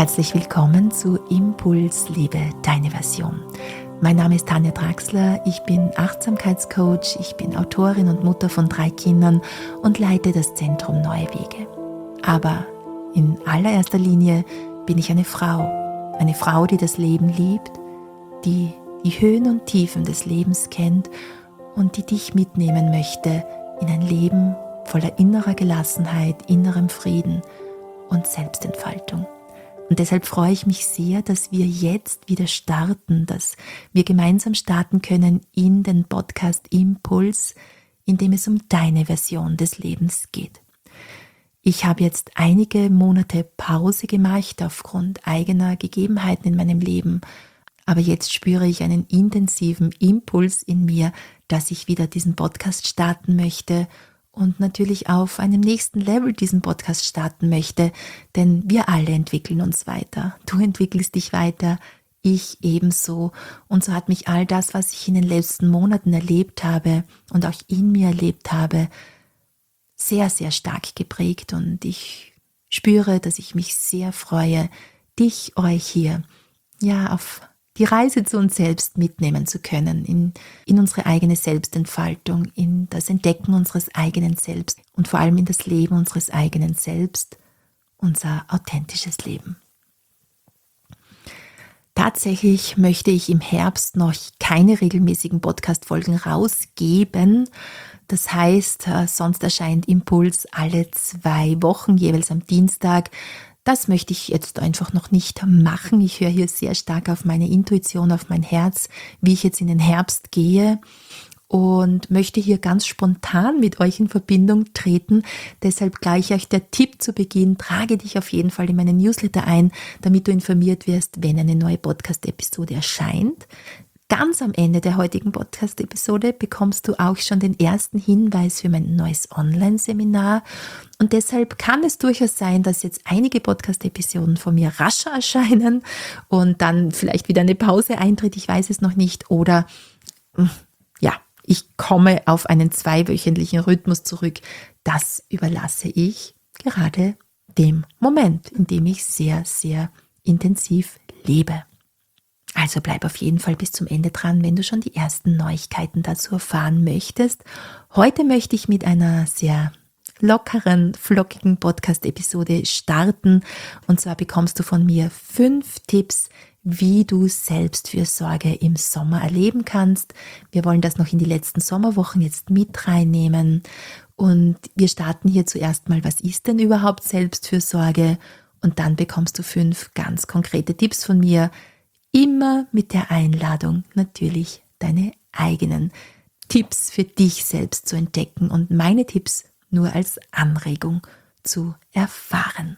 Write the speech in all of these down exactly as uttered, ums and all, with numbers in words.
Herzlich willkommen zu Impuls, liebe deine Version. Mein Name ist Tanja Draxler, ich bin Achtsamkeitscoach, ich bin Autorin und Mutter von drei Kindern und leite das Zentrum Neue Wege. Aber in allererster Linie bin ich eine Frau, eine Frau, die das Leben liebt, die die Höhen und Tiefen des Lebens kennt und die dich mitnehmen möchte in ein Leben voller innerer Gelassenheit, innerem Frieden und Selbstentfaltung. Und deshalb freue ich mich sehr, dass wir jetzt wieder starten, dass wir gemeinsam starten können in den Podcast Impuls, in dem es um deine Version des Lebens geht. Ich habe jetzt einige Monate Pause gemacht aufgrund eigener Gegebenheiten in meinem Leben, aber jetzt spüre ich einen intensiven Impuls in mir, dass ich wieder diesen Podcast starten möchte und natürlich auf einem nächsten Level diesen Podcast starten möchte, denn wir alle entwickeln uns weiter. Du entwickelst dich weiter, ich ebenso. Und so hat mich all das, was ich in den letzten Monaten erlebt habe und auch in mir erlebt habe, sehr, sehr stark geprägt. Und ich spüre, dass ich mich sehr freue, dich, euch hier, ja, auf die Reise zu uns selbst mitnehmen zu können, in, in unsere eigene Selbstentfaltung, in das Entdecken unseres eigenen Selbst und vor allem in das Leben unseres eigenen Selbst, unser authentisches Leben. Tatsächlich möchte ich im Herbst noch keine regelmäßigen Podcast-Folgen rausgeben. Das heißt, sonst erscheint Impuls alle zwei Wochen, jeweils am Dienstag. Das möchte ich jetzt einfach noch nicht machen. Ich höre hier sehr stark auf meine Intuition, auf mein Herz, wie ich jetzt in den Herbst gehe und möchte hier ganz spontan mit euch in Verbindung treten. Deshalb gleich euch der Tipp zu Beginn, trage dich auf jeden Fall in meinen Newsletter ein, damit du informiert wirst, wenn eine neue Podcast-Episode erscheint. Ganz am Ende der heutigen Podcast-Episode bekommst du auch schon den ersten Hinweis für mein neues Online-Seminar. Und deshalb kann es durchaus sein, dass jetzt einige Podcast-Episoden von mir rascher erscheinen und dann vielleicht wieder eine Pause eintritt, ich weiß es noch nicht. Oder ja, ich komme auf einen zweiwöchentlichen Rhythmus zurück. Das überlasse ich gerade dem Moment, in dem ich sehr, sehr intensiv lebe. Also bleib auf jeden Fall bis zum Ende dran, wenn du schon die ersten Neuigkeiten dazu erfahren möchtest. Heute möchte ich mit einer sehr lockeren, flockigen Podcast-Episode starten. Und zwar bekommst du von mir fünf Tipps, wie du Selbstfürsorge im Sommer erleben kannst. Wir wollen das noch in die letzten Sommerwochen jetzt mit reinnehmen. Und wir starten hier zuerst mal, was ist denn überhaupt Selbstfürsorge? Und dann bekommst du fünf ganz konkrete Tipps von mir, immer mit der Einladung, natürlich deine eigenen Tipps für dich selbst zu entdecken und meine Tipps nur als Anregung zu erfahren.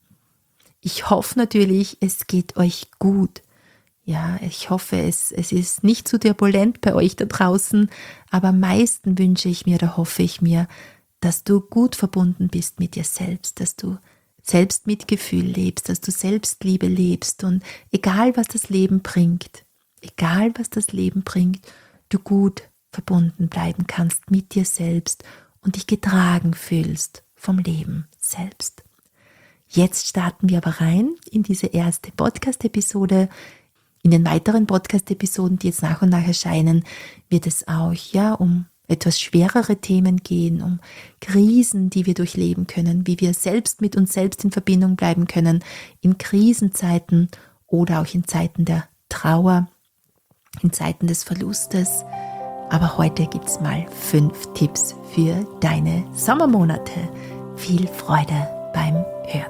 Ich hoffe natürlich, es geht euch gut. Ja, ich hoffe, es, es ist nicht zu turbulent bei euch da draußen, aber am meisten wünsche ich mir oder hoffe ich mir, dass du gut verbunden bist mit dir selbst, dass du Selbstmitgefühl lebst, dass du Selbstliebe lebst und egal was das Leben bringt, egal was das Leben bringt, du gut verbunden bleiben kannst mit dir selbst und dich getragen fühlst vom Leben selbst. Jetzt starten wir aber rein in diese erste Podcast-Episode. In den weiteren Podcast-Episoden, die jetzt nach und nach erscheinen, wird es auch ja um etwas schwerere Themen gehen, um Krisen, die wir durchleben können, wie wir selbst mit uns selbst in Verbindung bleiben können, in Krisenzeiten oder auch in Zeiten der Trauer, in Zeiten des Verlustes. Aber heute gibt es mal fünf Tipps für deine Sommermonate. Viel Freude beim Hören.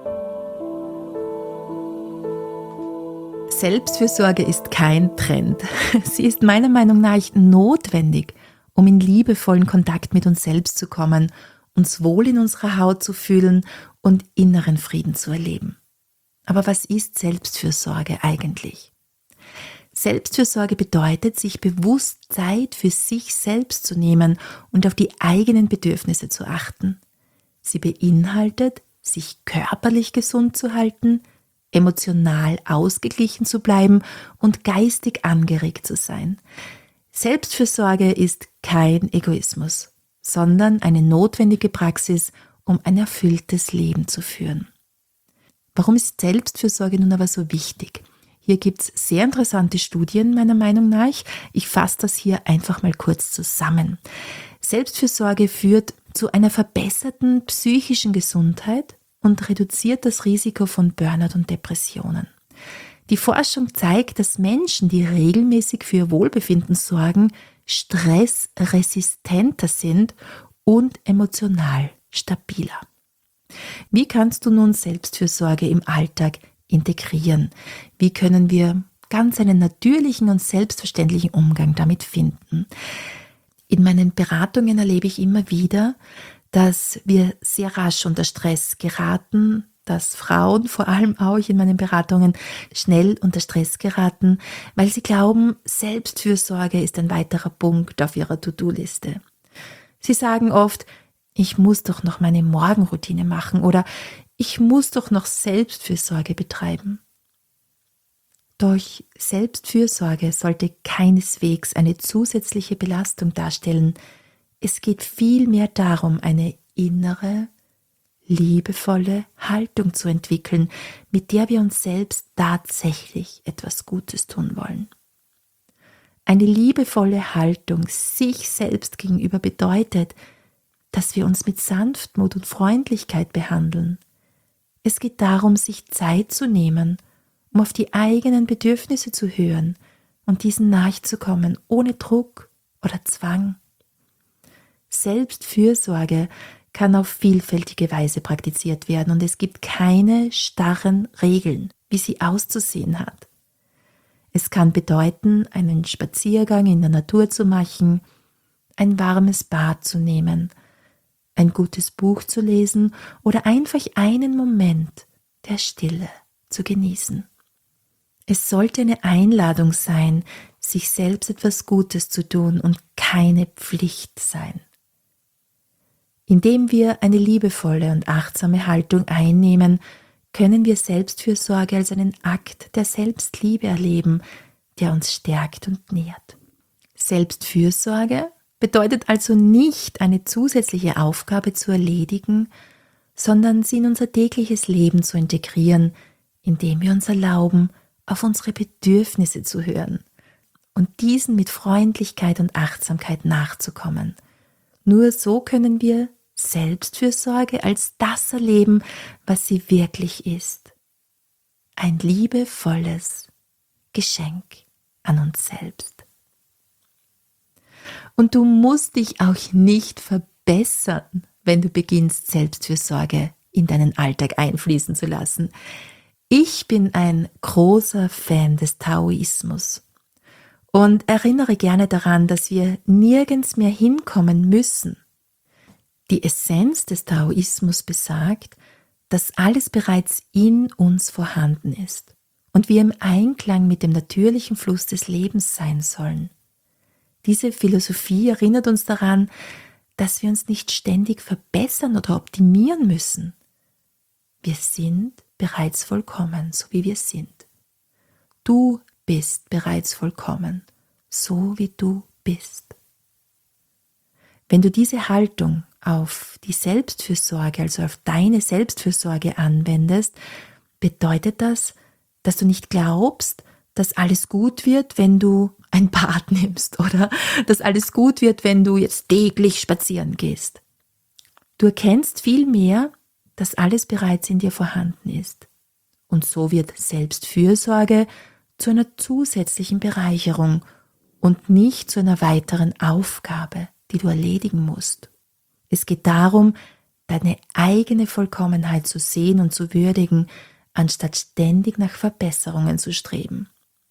Selbstfürsorge ist kein Trend. Sie ist meiner Meinung nach notwendig, um in liebevollen Kontakt mit uns selbst zu kommen, uns wohl in unserer Haut zu fühlen und inneren Frieden zu erleben. Aber was ist Selbstfürsorge eigentlich? Selbstfürsorge bedeutet, sich bewusst Zeit für sich selbst zu nehmen und auf die eigenen Bedürfnisse zu achten. Sie beinhaltet, sich körperlich gesund zu halten, emotional ausgeglichen zu bleiben und geistig angeregt zu sein. Selbstfürsorge ist kein Egoismus, sondern eine notwendige Praxis, um ein erfülltes Leben zu führen. Warum ist Selbstfürsorge nun aber so wichtig? Hier gibt es sehr interessante Studien meiner Meinung nach. Ich fasse das hier einfach mal kurz zusammen. Selbstfürsorge führt zu einer verbesserten psychischen Gesundheit und reduziert das Risiko von Burnout und Depressionen. Die Forschung zeigt, dass Menschen, die regelmäßig für ihr Wohlbefinden sorgen, stressresistenter sind und emotional stabiler. Wie kannst du nun Selbstfürsorge im Alltag integrieren? Wie können wir ganz einen natürlichen und selbstverständlichen Umgang damit finden? In meinen Beratungen erlebe ich immer wieder, dass wir sehr rasch unter Stress geraten, dass Frauen vor allem auch in meinen Beratungen schnell unter Stress geraten, weil sie glauben, Selbstfürsorge ist ein weiterer Punkt auf ihrer To-Do-Liste. Sie sagen oft, ich muss doch noch meine Morgenroutine machen oder ich muss doch noch Selbstfürsorge betreiben. Doch Selbstfürsorge sollte keineswegs eine zusätzliche Belastung darstellen. Es geht vielmehr darum, eine innere, liebevolle Haltung zu entwickeln, mit der wir uns selbst tatsächlich etwas Gutes tun wollen. Eine liebevolle Haltung sich selbst gegenüber bedeutet, dass wir uns mit Sanftmut und Freundlichkeit behandeln. Es geht darum, sich Zeit zu nehmen, um auf die eigenen Bedürfnisse zu hören und diesen nachzukommen, ohne Druck oder Zwang. Selbstfürsorge kann auf vielfältige Weise praktiziert werden und es gibt keine starren Regeln, wie sie auszusehen hat. Es kann bedeuten, einen Spaziergang in der Natur zu machen, ein warmes Bad zu nehmen, ein gutes Buch zu lesen oder einfach einen Moment der Stille zu genießen. Es sollte eine Einladung sein, sich selbst etwas Gutes zu tun und keine Pflicht sein. Indem wir eine liebevolle und achtsame Haltung einnehmen, können wir Selbstfürsorge als einen Akt der Selbstliebe erleben, der uns stärkt und nährt. Selbstfürsorge bedeutet also nicht, eine zusätzliche Aufgabe zu erledigen, sondern sie in unser tägliches Leben zu integrieren, indem wir uns erlauben, auf unsere Bedürfnisse zu hören und diesen mit Freundlichkeit und Achtsamkeit nachzukommen. Nur so können wir Selbstfürsorge als das erleben, was sie wirklich ist. Ein liebevolles Geschenk an uns selbst. Und du musst dich auch nicht verbessern, wenn du beginnst, Selbstfürsorge in deinen Alltag einfließen zu lassen. Ich bin ein großer Fan des Taoismus und erinnere gerne daran, dass wir nirgends mehr hinkommen müssen. Die Essenz des Taoismus besagt, dass alles bereits in uns vorhanden ist und wir im Einklang mit dem natürlichen Fluss des Lebens sein sollen. Diese Philosophie erinnert uns daran, dass wir uns nicht ständig verbessern oder optimieren müssen. Wir sind bereits vollkommen, so wie wir sind. Du bist bereits vollkommen, so wie du bist. Wenn du diese Haltung auf die Selbstfürsorge, also auf deine Selbstfürsorge anwendest, bedeutet das, dass du nicht glaubst, dass alles gut wird, wenn du ein Bad nimmst oder dass alles gut wird, wenn du jetzt täglich spazieren gehst. Du erkennst vielmehr, dass alles bereits in dir vorhanden ist. Und so wird Selbstfürsorge zu einer zusätzlichen Bereicherung und nicht zu einer weiteren Aufgabe, die du erledigen musst. Es geht darum, deine eigene Vollkommenheit zu sehen und zu würdigen, anstatt ständig nach Verbesserungen zu streben.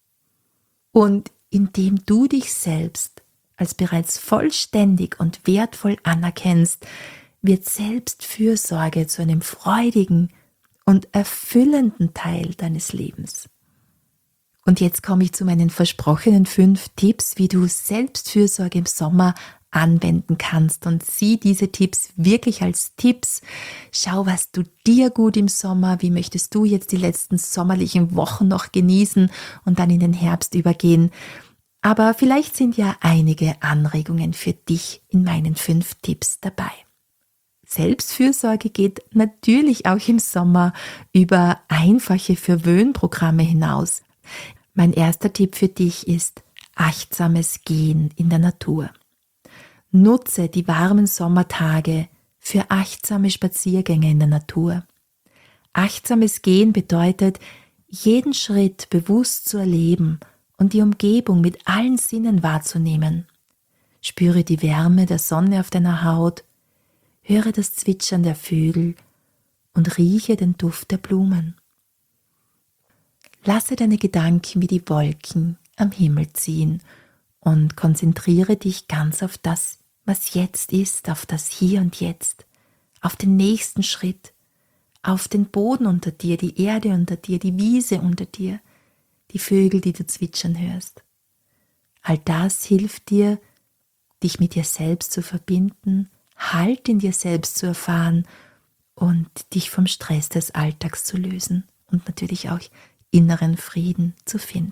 Und indem du dich selbst als bereits vollständig und wertvoll anerkennst, wird Selbstfürsorge zu einem freudigen und erfüllenden Teil deines Lebens. Und jetzt komme ich zu meinen versprochenen fünf Tipps, wie du Selbstfürsorge im Sommer anwenden kannst, und sieh diese Tipps wirklich als Tipps. Schau, was tut dir gut im Sommer, wie möchtest du jetzt die letzten sommerlichen Wochen noch genießen und dann in den Herbst übergehen. Aber vielleicht sind ja einige Anregungen für dich in meinen fünf Tipps dabei. Selbstfürsorge geht natürlich auch im Sommer über einfache Verwöhnprogramme hinaus. Mein erster Tipp für dich ist achtsames Gehen in der Natur. Nutze die warmen Sommertage für achtsame Spaziergänge in der Natur. Achtsames Gehen bedeutet, jeden Schritt bewusst zu erleben und die Umgebung mit allen Sinnen wahrzunehmen. Spüre die Wärme der Sonne auf deiner Haut, höre das Zwitschern der Vögel und rieche den Duft der Blumen. Lasse deine Gedanken wie die Wolken am Himmel ziehen und konzentriere dich ganz auf das, was jetzt ist, auf das Hier und Jetzt, auf den nächsten Schritt, auf den Boden unter dir, die Erde unter dir, die Wiese unter dir, die Vögel, die du zwitschern hörst. All das hilft dir, dich mit dir selbst zu verbinden, Halt in dir selbst zu erfahren und dich vom Stress des Alltags zu lösen und natürlich auch inneren Frieden zu finden.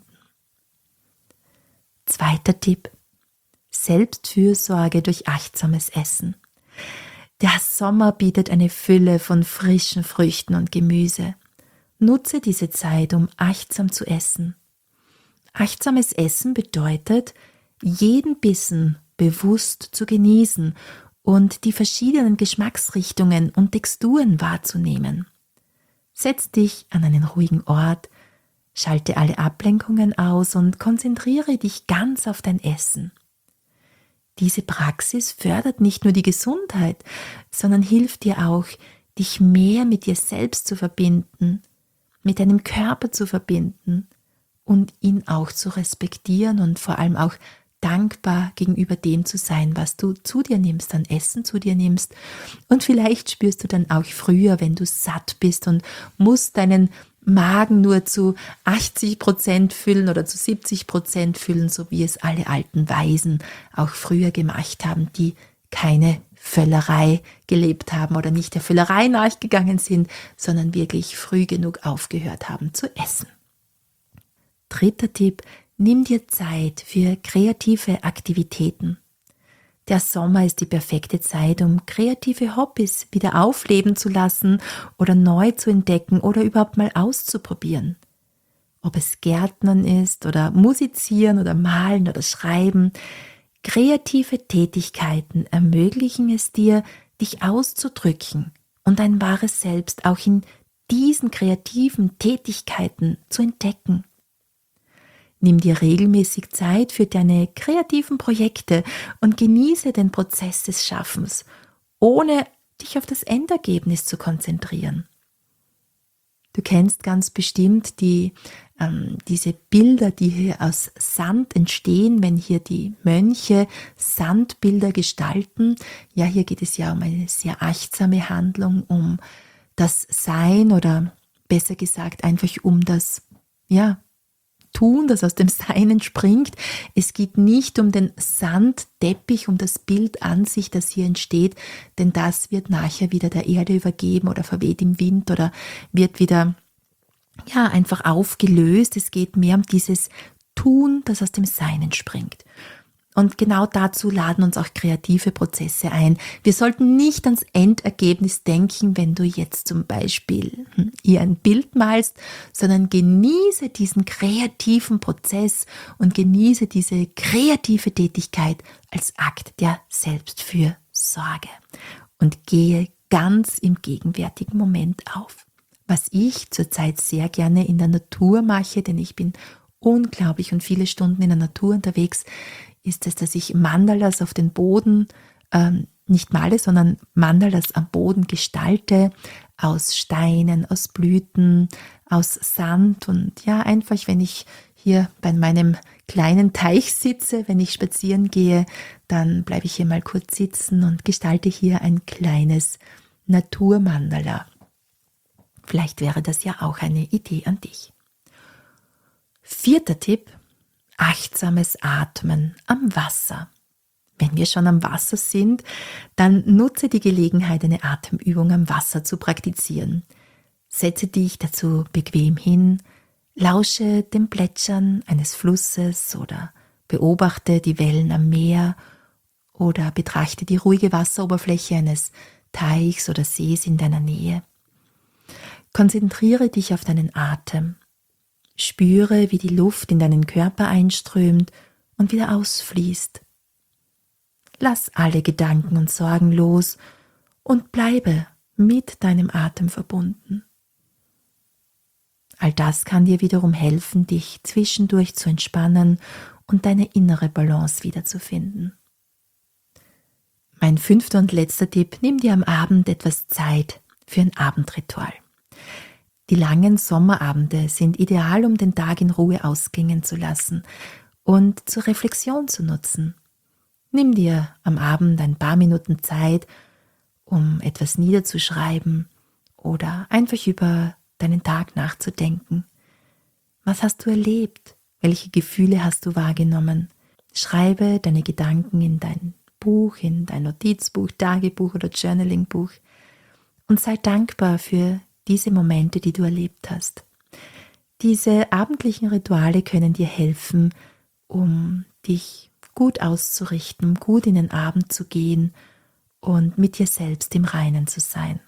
Zweiter Tipp: Selbstfürsorge durch achtsames Essen. Der Sommer bietet eine Fülle von frischen Früchten und Gemüse. Nutze diese Zeit, um achtsam zu essen. Achtsames Essen bedeutet, jeden Bissen bewusst zu genießen und die verschiedenen Geschmacksrichtungen und Texturen wahrzunehmen. Setz dich an einen ruhigen Ort, schalte alle Ablenkungen aus und konzentriere dich ganz auf dein Essen. Diese Praxis fördert nicht nur die Gesundheit, sondern hilft dir auch, dich mehr mit dir selbst zu verbinden, mit deinem Körper zu verbinden und ihn auch zu respektieren und vor allem auch dankbar gegenüber dem zu sein, was du zu dir nimmst, an Essen zu dir nimmst. Und vielleicht spürst du dann auch früher, wenn du satt bist und musst deinen Magen nur zu achtzig Prozent füllen oder zu siebzig Prozent füllen, so wie es alle alten Weisen auch früher gemacht haben, die keine Völlerei gelebt haben oder nicht der Völlerei nachgegangen sind, sondern wirklich früh genug aufgehört haben zu essen. Dritter Tipp: Nimm dir Zeit für kreative Aktivitäten. Der Sommer ist die perfekte Zeit, um kreative Hobbys wieder aufleben zu lassen oder neu zu entdecken oder überhaupt mal auszuprobieren. Ob es Gärtnern ist oder Musizieren oder Malen oder Schreiben, kreative Tätigkeiten ermöglichen es dir, dich auszudrücken und dein wahres Selbst auch in diesen kreativen Tätigkeiten zu entdecken. Nimm dir regelmäßig Zeit für deine kreativen Projekte und genieße den Prozess des Schaffens, ohne dich auf das Endergebnis zu konzentrieren. Du kennst ganz bestimmt die, ähm, diese Bilder, die hier aus Sand entstehen, wenn hier die Mönche Sandbilder gestalten. Ja, hier geht es ja um eine sehr achtsame Handlung, um das Sein oder besser gesagt einfach um das, ja, Tun, das aus dem Sein entspringt. Es geht nicht um den Sandteppich, um das Bild an sich, das hier entsteht, denn das wird nachher wieder der Erde übergeben oder verweht im Wind oder wird wieder ja, einfach aufgelöst. Es geht mehr um dieses Tun, das aus dem Sein entspringt. Und genau dazu laden uns auch kreative Prozesse ein. Wir sollten nicht ans Endergebnis denken, wenn du jetzt zum Beispiel hier ein Bild malst, sondern genieße diesen kreativen Prozess und genieße diese kreative Tätigkeit als Akt der Selbstfürsorge und gehe ganz im gegenwärtigen Moment auf. Was ich zurzeit sehr gerne in der Natur mache, denn ich bin unglaublich und viele Stunden in der Natur unterwegs, ist es, dass ich Mandalas auf den Boden, ähm, nicht male, sondern Mandalas am Boden gestalte, aus Steinen, aus Blüten, aus Sand und ja, einfach, wenn ich hier bei meinem kleinen Teich sitze, wenn ich spazieren gehe, dann bleibe ich hier mal kurz sitzen und gestalte hier ein kleines Naturmandala. Vielleicht wäre das ja auch eine Idee an dich. Vierter Tipp: achtsames Atmen am Wasser. Wenn wir schon am Wasser sind, dann nutze die Gelegenheit, eine Atemübung am Wasser zu praktizieren. Setze dich dazu bequem hin, lausche dem Plätschern eines Flusses oder beobachte die Wellen am Meer oder betrachte die ruhige Wasseroberfläche eines Teichs oder Sees in deiner Nähe. Konzentriere dich auf deinen Atem. Spüre, wie die Luft in deinen Körper einströmt und wieder ausfließt. Lass alle Gedanken und Sorgen los und bleibe mit deinem Atem verbunden. All das kann dir wiederum helfen, dich zwischendurch zu entspannen und deine innere Balance wiederzufinden. Mein fünfter und letzter Tipp: Nimm dir am Abend etwas Zeit für ein Abendritual. Die langen Sommerabende sind ideal, um den Tag in Ruhe ausklingen zu lassen und zur Reflexion zu nutzen. Nimm dir am Abend ein paar Minuten Zeit, um etwas niederzuschreiben oder einfach über deinen Tag nachzudenken. Was hast du erlebt? Welche Gefühle hast du wahrgenommen? Schreibe deine Gedanken in dein Buch, in dein Notizbuch, Tagebuch oder Journalingbuch und sei dankbar für diese Momente, die du erlebt hast. Diese abendlichen Rituale können dir helfen, um dich gut auszurichten, gut in den Abend zu gehen und mit dir selbst im Reinen zu sein.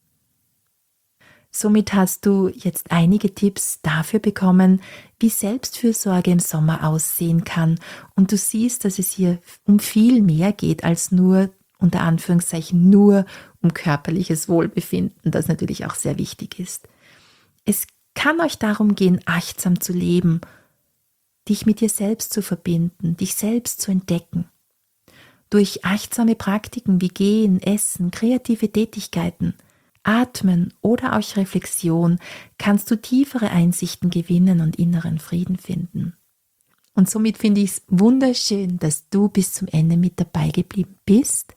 Somit hast du jetzt einige Tipps dafür bekommen, wie Selbstfürsorge im Sommer aussehen kann, und du siehst, dass es hier um viel mehr geht als nur, unter Anführungszeichen, nur um körperliches Wohlbefinden, das natürlich auch sehr wichtig ist. Es kann euch darum gehen, achtsam zu leben, dich mit dir selbst zu verbinden, dich selbst zu entdecken. Durch achtsame Praktiken wie Gehen, Essen, kreative Tätigkeiten, Atmen oder auch Reflexion kannst du tiefere Einsichten gewinnen und inneren Frieden finden. Und somit finde ich es wunderschön, dass du bis zum Ende mit dabei geblieben bist.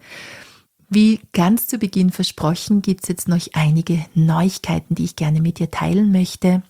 Wie ganz zu Beginn versprochen, gibt es jetzt noch einige Neuigkeiten, die ich gerne mit dir teilen möchte.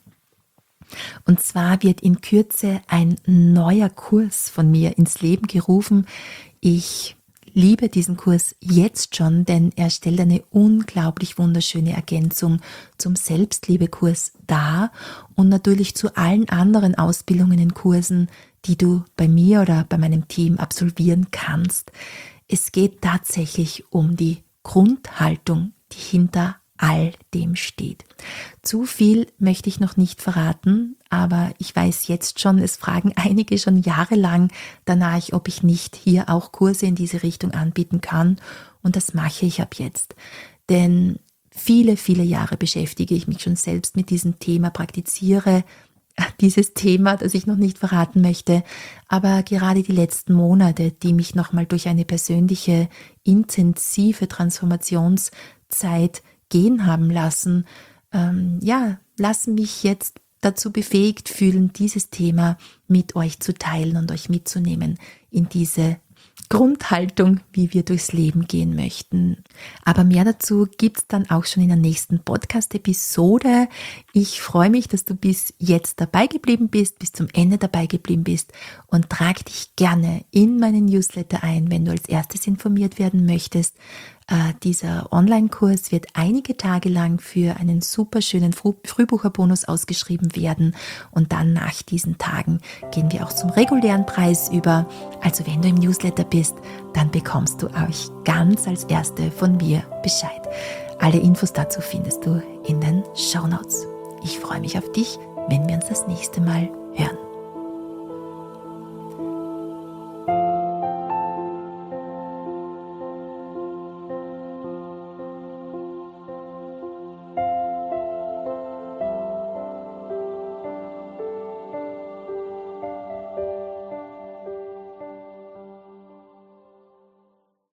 Und zwar wird in Kürze ein neuer Kurs von mir ins Leben gerufen. Ich liebe diesen Kurs jetzt schon, denn er stellt eine unglaublich wunderschöne Ergänzung zum Selbstliebekurs dar und natürlich zu allen anderen Ausbildungen in Kursen, die du bei mir oder bei meinem Team absolvieren kannst. Es geht tatsächlich um die Grundhaltung, die hinter all dem steht. Zu viel möchte ich noch nicht verraten, aber ich weiß jetzt schon, es fragen einige schon jahrelang danach, ob ich nicht hier auch Kurse in diese Richtung anbieten kann, und das mache ich ab jetzt. Denn viele, viele Jahre beschäftige ich mich schon selbst mit diesem Thema, praktiziere dieses Thema, das ich noch nicht verraten möchte, aber gerade die letzten Monate, die mich nochmal durch eine persönliche, intensive Transformationszeit gehen haben lassen, ähm, ja, lassen mich jetzt dazu befähigt fühlen, dieses Thema mit euch zu teilen und euch mitzunehmen in diese Grundhaltung, wie wir durchs Leben gehen möchten. Aber mehr dazu gibt es dann auch schon in der nächsten Podcast-Episode. Ich freue mich, dass du bis jetzt dabei geblieben bist, bis zum Ende dabei geblieben bist, und trag dich gerne in meinen Newsletter ein, wenn du als erstes informiert werden möchtest. Äh, dieser Online-Kurs wird einige Tage lang für einen super schönen Früh- Frühbucherbonus ausgeschrieben werden, und dann nach diesen Tagen gehen wir auch zum regulären Preis über. Also wenn du im Newsletter bist, dann bekommst du auch ganz als Erste von mir Bescheid. Alle Infos dazu findest du in den Shownotes. Ich freue mich auf dich, wenn wir uns das nächste Mal hören.